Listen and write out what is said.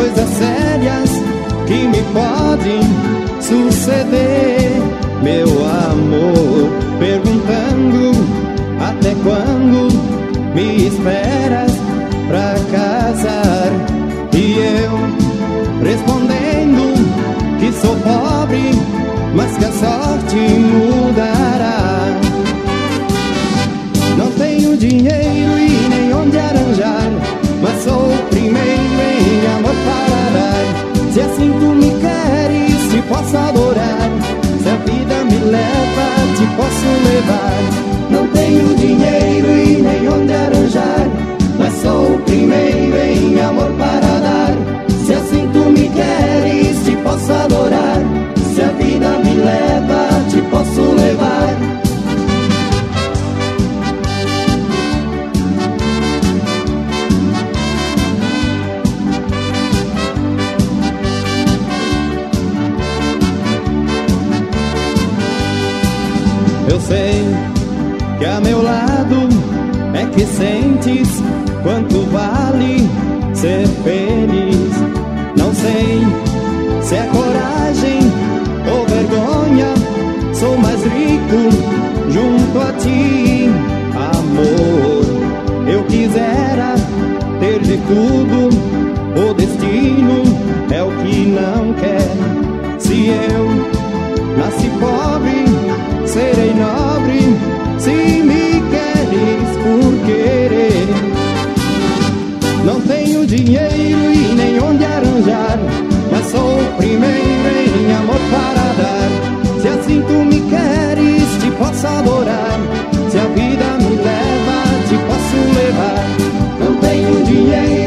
coisas sérias que me podem suceder, meu amor, perguntando até quando me esperas pra casar. E eu respondendo que sou pobre, mas que a sorte mudará. Não tenho dinheiro e nem onde arranjar, mas sou o primeiro em amor para dar. Se assim tu me queres, te posso adorar. Se a vida me leva, te posso levar. Não tenho dinheiro e nem onde arranjar, mas sou o primeiro em amor para dar. Se assim tu me queres, te posso adorar. Se a vida me leva, te posso levar. Eu sei que a meu lado é que sentes quanto vale ser feliz. Não sei se é coragem ou vergonha, sou mais rico junto a ti, amor. Eu quisera ter de tudo, o destino é o que não quer. Se eu nasci pobre, serei nobre, se me queres por querer. Não tenho dinheiro e nem onde arranjar, mas sou o primeiro em amor para dar. Se assim tu me queres, te posso adorar. Se a vida me leva, te posso levar. Não tenho dinheiro